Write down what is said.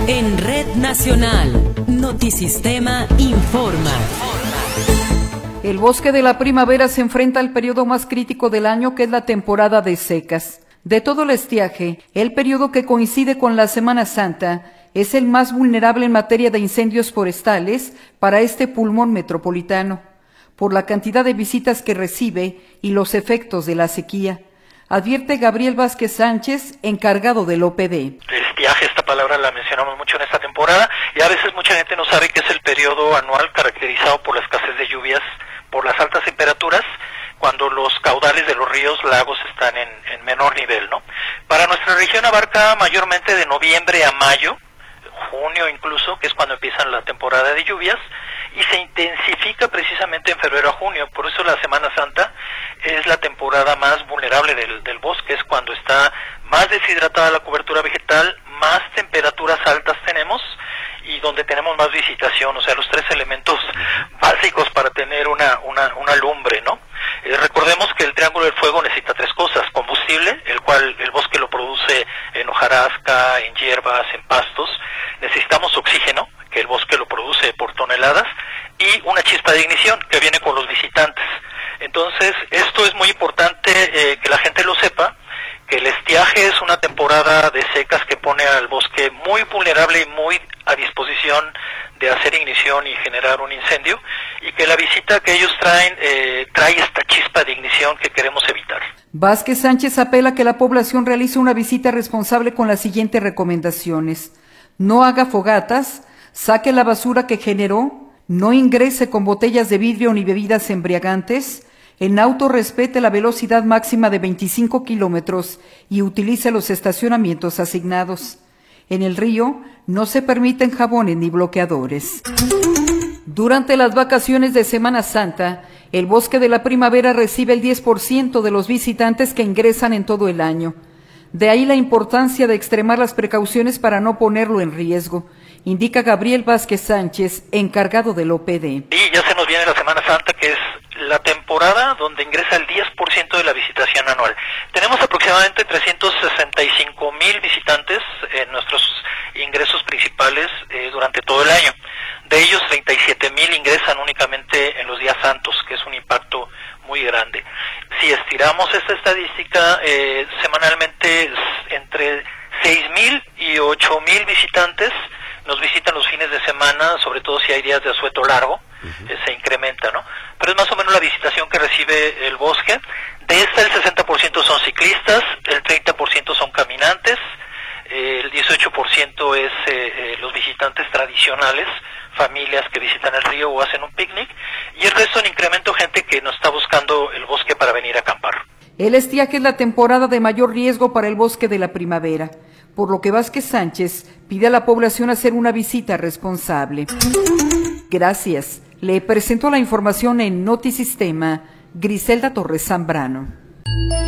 En Red Nacional, Notisistema informa. El bosque de la primavera se enfrenta al periodo más crítico del año, que es la temporada de secas. De todo el estiaje, el periodo que coincide con la Semana Santa es el más vulnerable en materia de incendios forestales para este pulmón metropolitano, por la cantidad de visitas que recibe y los efectos de la sequía, advierte Gabriel Vázquez Sánchez, encargado del OPD. Estiaje, esta palabra la mencionamos mucho en esta temporada y a veces mucha gente no sabe que es el periodo anual caracterizado por la escasez de lluvias, por las altas temperaturas, cuando los caudales de los ríos, lagos están en menor nivel, ¿no? Para nuestra región abarca mayormente de noviembre a mayo, junio incluso, que es cuando empiezan la temporada de lluvias, y se intensifica precisamente en febrero a junio. Por eso la Semana Santa es la temporada más vulnerable del bosque, es cuando está más deshidratada la cobertura vegetal, más temperaturas altas tenemos y donde tenemos más visitación, o sea, los tres elementos básicos para tener una lumbre, ¿no? Recordemos que el Triángulo del Fuego necesita tres cosas: combustible, el cual el bosque lo produce en hojarasca, en hierbas, en pastos. Necesitamos oxígeno, que el bosque lo produce por toneladas, y una chispa de ignición que viene con los visitantes. Entonces, esto es muy importante que la gente lo sepa, que el estiaje es una temporada de secas que pone al bosque muy vulnerable y muy a disposición de hacer ignición y generar un incendio, y que la visita que ellos traen trae esta chispa de ignición que queremos evitar. Vázquez Sánchez apela a que la población realice una visita responsable con las siguientes recomendaciones: no haga fogatas, saque la basura que generó, no ingrese con botellas de vidrio ni bebidas embriagantes, en auto respete la velocidad máxima de 25 kilómetros y utilice los estacionamientos asignados. En el río no se permiten jabones ni bloqueadores. Durante las vacaciones de Semana Santa, el bosque de la primavera recibe el 10% de los visitantes que ingresan en todo el año. De ahí la importancia de extremar las precauciones para no ponerlo en riesgo, indica Gabriel Vázquez Sánchez, encargado del OPD. Y ya se nos viene la Semana Santa, que es la temporada donde ingresa el 10% de la visitación anual. Tenemos aproximadamente 365,000 visitantes en nuestros ingresos principales durante todo el año. De ellos, 37,000 ingresan únicamente en los días santos, que es un impacto muy grande. Si estiramos esta estadística, semanalmente entre 6,000 y 8,000 visitantes nos visitan los fines de semana, sobre todo si hay días de asueto largo, se incrementa, ¿no? Pero es más o menos la visitación que recibe el bosque. De esta, el 60% son ciclistas, el 30% son caminantes, el 18% es los visitantes tradicionales, familias que visitan el río o hacen un picnic, y el resto en incremento gente que nos está buscando el bosque para venir a acampar. El estiaje es la temporada de mayor riesgo para el bosque de la primavera, por lo que Vázquez Sánchez pide a la población hacer una visita responsable. Gracias. Le presento la información en Notisistema, Griselda Torres Zambrano.